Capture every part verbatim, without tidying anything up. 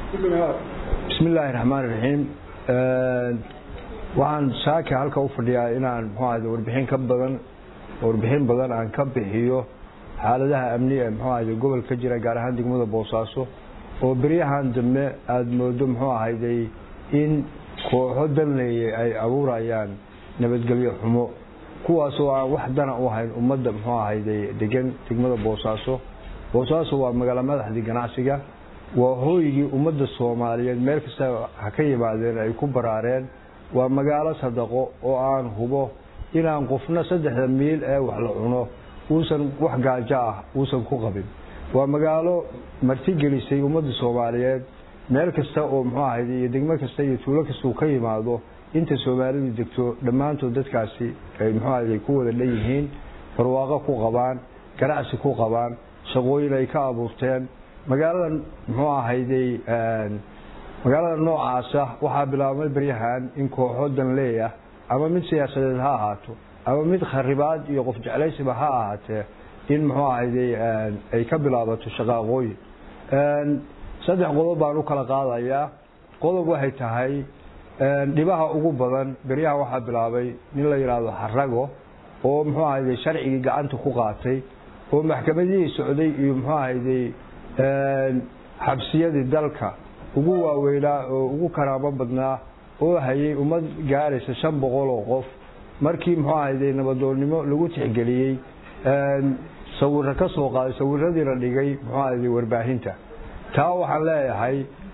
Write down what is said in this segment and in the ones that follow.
بسم الله الرحمن الرحيم waxaan saaka halka u fadhiyaa inaan muxuu ahayd warbixin ka badan warbixin badan aan ka bixiyo xaaladaha amniga ee muxuu ahayd gobolka jira gaar ahaan degmada Boosaaso oo bariyahan dambe aad moodo muxuu ahayd in kooxo danleeyay ay abuurayaan nabadgelyo xumo kuwaas oo aan wax dana u hayn ummadda muxuu ahayd degan degmada Boosaaso Boosaaso waa magaalo madaxda ganacsiga waa hooyigii ummadda Soomaaliyeed meel kasta ha ka yimaadeen ay ku baraareen waa magaalo sadaqo oo aan hubo inaan qofna saddexda miil ee wax la cuno uusan wax gaajo ah uusan ku qabin waa magaalo marti gelisay ummadda Soomaaliyeed meel kasta oo muxuu ahayd iyo degmo kasta iyo tuulo kasta uu ka yimaado inta Soomaalidu degto dhamaantood dadkaasi ay muxuu ahayd ku wada leeyihiin barwaaqo ku qabaan ganacsi ku qabaan shaqooyin ay ka abuurteen magaaladan muxuu ahayd magaalada noocaas ah waxa bilaabmay bariyahan in kooxo danleeya ama mid siyaasadeed ha ahaato ama mid kharibaad iyo qof jeclaysiba ha ahaatee in muxuu ahayd ay ka bilaabato shaqaaqooyin saddex qodob baan u kala qaadayaa qodob waxay tahay dhibaha ugu badan bariyaha waxa bilaabay nin la yiraahdo Xarago oo muxuu ahayd sharciga gacanta ku qaatay oo maxkamadii socday iyo muxuu ahayd xabsiyada dalka ugu waaweynaa oo ugu karaamo badnaa oo hayay ummad gaaraysa shan boqol oo qof markii muxuu ahayd nabadoonnimo lagu tixgeliyay sawir ka soo qaaday sawiradii la dhigay muxuu ahayd warbaahinta taa waxaan leeyahay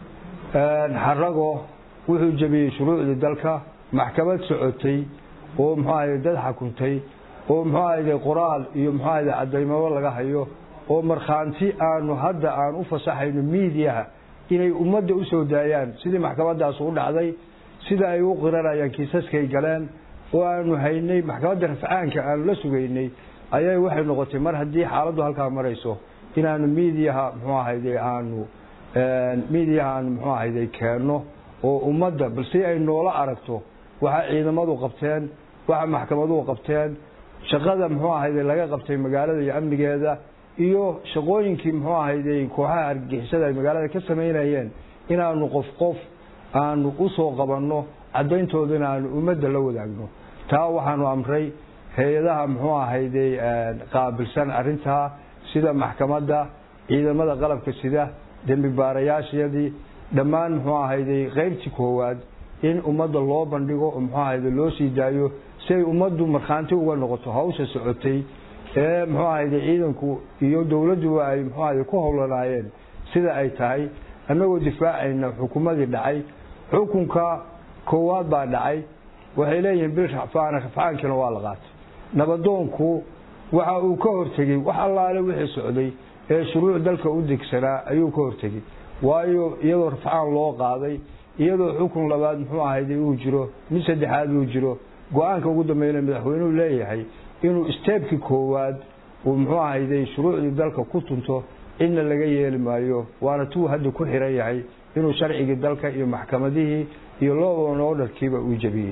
Xarago wuxuu jabiyay shuruucda dalka maxkamad socotay oo muxuu ahayd dad xukuntay oo muxuu ahayd qoraal iyo muxuu ahayd cadeymo laga hayo oo markhaanti aanu hadda aan u fasaxayno miidiyaha inay ummadda u soo daayaan sidii maxkamadaas u dhacday sida ay u qiranayaan kiisaskay galeen oo aanu haynay maxkamadda rafcaanka aan la sugaynay ayay waxay noqotay mar haddii xaaladdu halka marayso inaanu miidiyaha muxuu ahayd aanu miidiyaha aan muxuu ahayd keeno oo ummadda balse ay noola aragto waxa ciidamadu qabteen waxa maxkamaduhu qabteen shaqada muxuu ahayd laga qabtay magaalada iyo amnigeeda iyo shaqooyinkii muxuu ahayd kooxaha argagixisada ay magaalada ka sameeyeen inaanu qof qof aanu u soo qabanno cadeyntoodana aanu ummadda la wadaagno taa waxaanu amray hay'adaha muxuu ahayd qaabilsan arinta sida maxkamadda ciidamada qalabka sida dambi baarayaashadii dhammaan muxuu ahayd qaybtii koowaad in ummadda loo bandhigo muxuu ahayd loo sii daayo si ay ummaddu markhaanti uga noqoto hawsha socotay ee muxuu ahayd ciidanku iyo dawladdu ay muxuu ahayd ku howlanaayeen sida ay tahay anagoo difaacayna xukuumadii dhacay xukunka koowaad baa dhacay waxay leeyihiin bil rafaan rafaankina waa la qaatay nabadoonku waxa uu ka hortagay wax allaale wixii socday ee shuruuc dalka u degsanaa ayuu ka hortagay waayo iyadoo rafaan loo qaaday iyadoo xukun labaad muxuu ahayd uu jiro mid saddexaad uu jiro go'aanka ugu dambeeyay madaxweynuhu leeyahay inuu steepki koowaad uu muxuu ahayd shuruucdii dalka ku tunto in laga yeeli maayo waana tuu hadda ku xiran yahay inuu sharciga dalka iyo maxkamadihii iyo law and order-kiiba uu jabiyay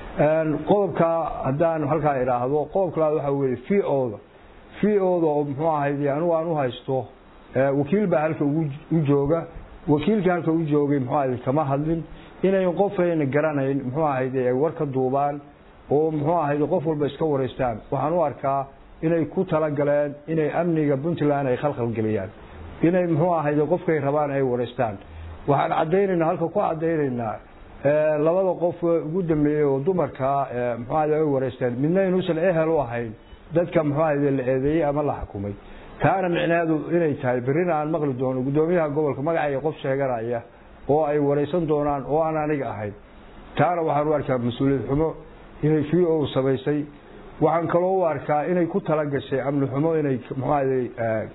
qodobka haddaan halkaa iraahdo qodobka labaad waxa weeye fiicooda fiicooda oo muxuu ahayd anigu aan u haysto wakiil baa halka u jooga wakiilka halka u joogay muxuu ahayd kama hadlin inay qofayna garanayn muxuu ahayd ay warka duubaan oo muxuu ahayd qof walba iska wareystaan waxaan u arkaa inay ku tala galeen inay amniga Puntland ay khalkhal galiyaan inay muxuu ahayd qofkay rabaan ay wareystaan waxaan cadeynaynaa halka ku cadeynaynaa ee labada qof ugu dambeeyay oo dumarka muxuu ahayd ay wareystaan midna inuusan ehel u ahayn dadka muxuu ahayd la eedeeyay ama la xukumay taana micnaheedu inay tahay birina aan maqli doono gudoomiyaha gobolka magaca qof sheeganaya oo ay wareysan doonaan oo aan aniga ahayn taana waxaan u arkaa mas'uuliyad xumo inay fi oo sabaysay waxaan kaloo u arkaa inay ku tala gashay amni xumo inay muxuu ahayd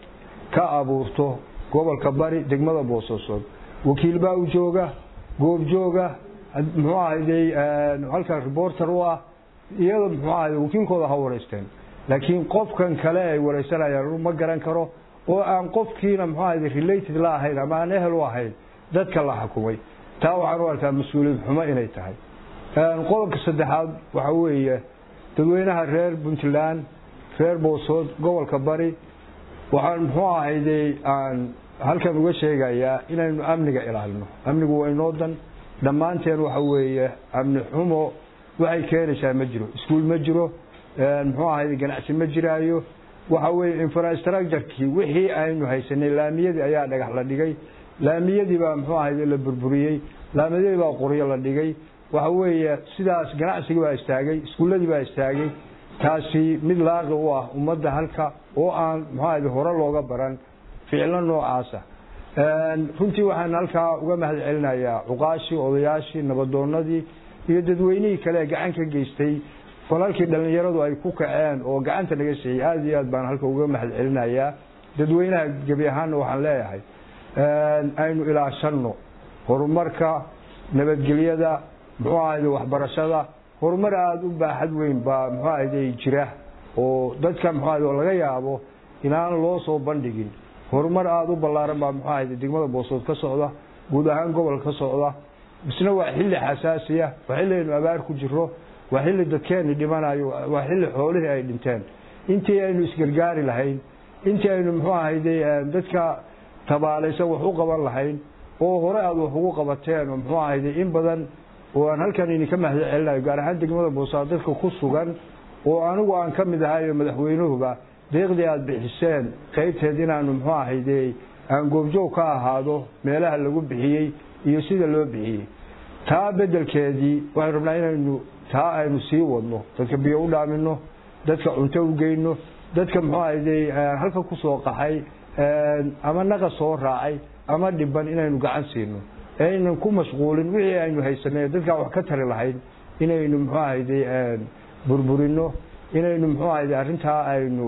ka abuurto gobolka bari degmada Boosaaso wakiil baa u jooga goob jooga muxuu ahayd halka reporter u ah iyadoo muxuu ahayd wakiilkooda ha wareysteen laakiin qofkan kale ay wareysanayaan ma garan karo oo aan qofkiina muxuu ahayd related la ahayn ama aan ehel u ahayn dadka la xukumay taa waxaan u arkaa mas'uuliyad xumo inay tahay qodobka saddexaad waxa weeye dadweynaha reer Puntland reer Boosaaso gobolka bari waxaan muxuu ahayd aan halkan uga sheegayaa inaynu amniga ilaalino amnigu waa inoo dan dhammaanteen waxa weeye amni xumo waxay keenaysaa ma jiro iskuul ma jiro muxuu ahayd ganacsi ma jiraayo waxa weeye infrastructure-kii wixii aynu haysanay laamiyadii ayaa dhagax la dhigay laamiyadii baa muxuu ahayd la burburiyey laamiyadii baa qoryo la dhigay waxa weeye sidaas ganacsiga baa istaagay iskuuladii baa istaagay taasi mid laaqi u ah ummadda halka oo aan muxuu ahayd hore looga baran ficilo noocaasa runtii waxaan halkaa uga mahad celinayaa cuqaashii odayaashii nabadoonadii iyo dadweynihii kale gacan ka geystay falalkii dhalinyaradu ay ku kaceen oo gacanta naga siiyay aad iyo aad baan halka uga mahad celinayaa dadweynaha gabi ahaanna waxaan leeyahay aynu ilaashano horumarka nabadgelyada muxuu ahayd waxbarashada horumar aad u baaxad weyn baa muxuu ahayd jira oo dadka muxuu ahayd laga yaabo inaan loo soo bandhigin horumar aad u ballaaran baa muxuu ahayd degmada Boosod ka socda guud ahaan gobolka ka socda isna waa xilli xasaasi ah waa xilli aynu abaar ku jiro waa xilli dadkeena dhimanayo waa xilli xoolihii ay dhinteen intii aynu isgargaari lahayn intii aynu muxuu ahayd dadka tabaalaysan wax u qaban lahayn oo hore aad wax ugu qabateen oo muxuu ahayd in badan oo aan halkan idinka mahad celinayo gaar ahaan degmada Boosod dadka ku sugan oo anigu aan ka mid ahay madaxweynuhuba deeqdii aad bixiseen qaybteed inaanu muxuu ahayd aan goobjoog ka ahaado meelaha lagu bixiyay iyo sida loo bixiyay taa bedelkeedii waxaan rabnaa inaynu taa aynu sii wadno dadka biyo u dhaamino dadka cunto u geyno dadka muxuu ahayd halka ku soo qaxay ama naqa soo raacay ama dhiban inaynu gacan siino aynan ku mashquulin wixii aynu haysanay dadka wax ka tari lahayn inaynu muxuu ahayd burburino inaynu muxuu ahayd arrinta aynu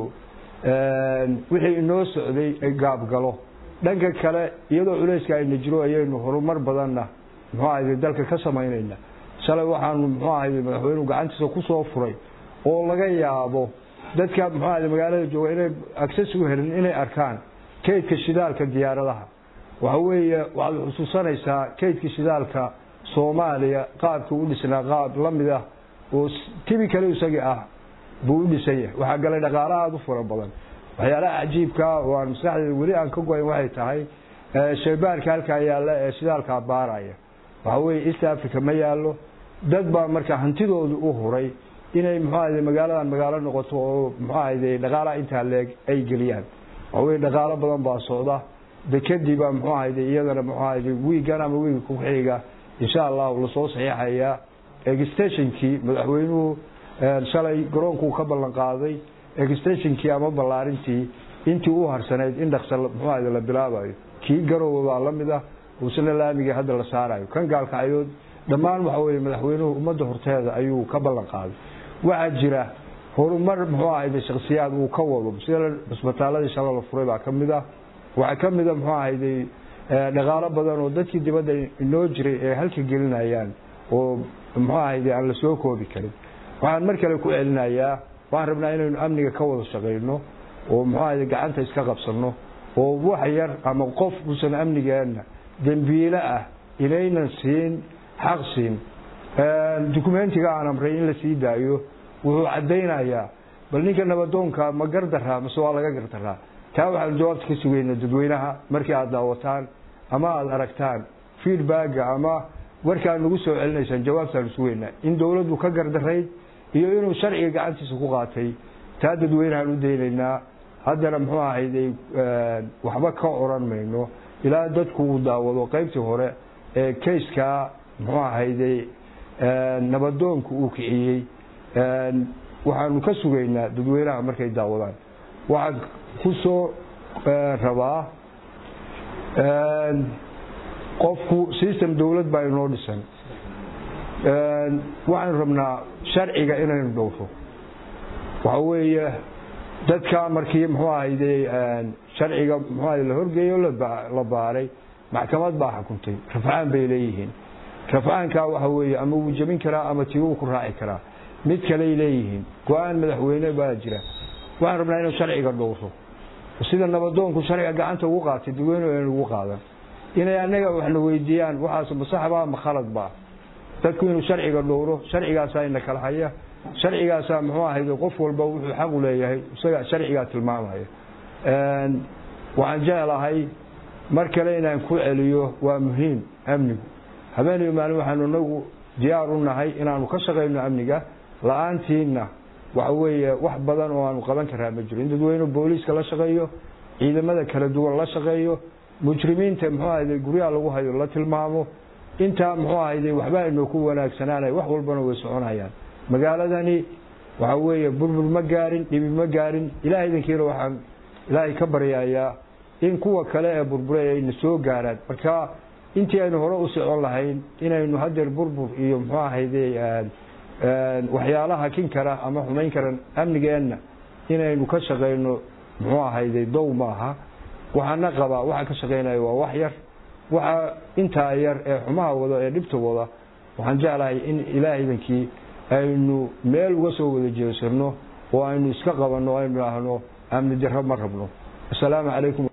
wixii inoo socday ay gaab galo dhanka kale iyadoo culayska ay jiro ayaynu horumar badanna muxuu ahayd dalka ka sameynayna shalay waxaanu muxuu ahayd madaxweynuhu gacantiisa ku soo furay oo laga yaabo dadka muxuu ahayd magaalada jooga inay access u helin inay arkaan kaydka shidaalka diyaaradaha waxa weeye waxaad xusuusanaysaa kaydka shidaalka Soomaaliya qaabka u dhisnaa qaab la mid ah oo tibi kale isaga ah buu u dhisay waxa galay dhaqaalaha aad u fara badan waxyaalaha cajiibka oo aan maskaxdeeda weli aan ka go'ay waxay tahay shaybaarka halka yaala ee shidaalka baaraya waxa weeye East Africa ma yaalo dad baa marka hantidoodu u huray inay muxuu ahayd magaaladan magaalo noqoto oo muxuu ahayd dhaqaalaha inta leeg ay galiyaan waxa weeye dhaqaalo badan baa socda dekadii baa muxuu ahayd iyadana muxuu ahayd wiigan ama wiig ku xiga insha Allah la soo saxiixaya extension-kii madaxweynuhu shalay garoonku ka ballan qaaday extension-kii ama ballaarintii intii uu harsaneed in dhaqso muxuu ahayd la bilaabayo kii garoowe baa la mid ah oo sina laamiga hadda la saarayo kan gaalkacyood dhammaan waxa weeye madaxweynuhu ummadda horteeda ayuu ka ballan qaaday waxa jira horumar muxuu ahayd shakhsiyaad uu ka wado sida isbitaaladii shalay la furay baa kamid ah waxa kamid ah muxuu ahayd dhaqaalo badan oo dadkii dibadda inoo jiray ee halka gelinayaan oo muxuu ahayd aan la soo koobi karin waxaan mar kale ku celinayaa waxaan rabnaa inaynu amniga ka wada shaqeyno oo muxuu ahayd gacanta iska qabsano oo wax yar ama qof uusan amnigeena dambiile ah inaynan siin xaq siin dokumentiga aan amray in la sii daayo wuxuu cadeynayaa bal ninka nabadoonka ma gardaraa mise waa laga gardaraa taa waxaan jawaabta ka sugeynaa dadweynaha markii aad daawataan ama aad aragtaan feedback ama warkaan nagu soo celinaysaan jawaabtaan sugeynaa in dawladdu ka gardarayd iyo inuu sharciga gacantiisa ku qaatay taa dadweynahan u daynaynaa haddana muxuu ahayd waxba ka oran mayno ilaa dadku uu daawado qaybtii hore ee kayska muxuu ahayd nabadoonku uu kiciyey waxaanu ka sugeynaa dadweynaha markay daawadaan waxaan ku soo rabaa qofku system dawlad baa inoo dhisan waxaan rabnaa sharciga inaynu dhowro waxa weeye dadka markii muxuu ahayd sharciga muxuu ahayd la horgeeyo la baaray maxkamad baa xukuntay rafcaan bay leeyihiin rafcaanka waxa weeye ama uu jabin karaa ama tii uu ku raaci karaa mid kale leeyihiin go'aan madaxweyne baa jira waxaan rabnaa inuu sharciga dhowro sida nabadoonku sharciga gacanta ugu qaatay dadweynuhu inay ugu qaadan inay anaga waxna weydiiyaan waxaas ma sax baa ma khalad baa dadku inuu sharciga dhowro sharcigaas ayna kala haya sharcigaas muxuu ahayd qof walba wuxuu xaq u leeyahay isaga sharciga tilmaamaya een waxaan jecelahay mar kale inaan ku celiyo waa muhiim amnigu habeenii maalin waxaanu nagu diyaar u nahay inaanu ka shaqeyno amniga la'aantiina waxa weeye wax badan oo aanu qaban karaa ma jiro dadweyne booliiska la shaqeeyo ciidamada kala duwan la shaqeeyo mujrimiinta muxuu ahayd guriga lagu hayo la tilmaamo inta muxuu ahayd waxba inoo ku wanaagsanaanay wax walbana way soconayaan magaaladani waxa weeye burbur ma gaarin dhibi ma gaarin ilaahay idinkiina waxaan ilaahay ka baryayaa in kuwa kale ee burburay ay soo gaaraan marka intii aynu hore u socon lahayn inaynu hadeer burbur iyo muxuu ahayd waxyaalaha kin kara ama xumayn karan amnigeena inaynu ka shaqeyno muxuu ahayd dow maaha waxaana qaba waxa ka shaqeynaya waa wax yar waxa inta yar ee xumaha wada ee dhibta wada waxaan jeclahay in ilaahay idinkii aynu meel uga soo wada jeesano oo aynu iska qabano aynu ahno amni darro ma rabno assalaamu calaykum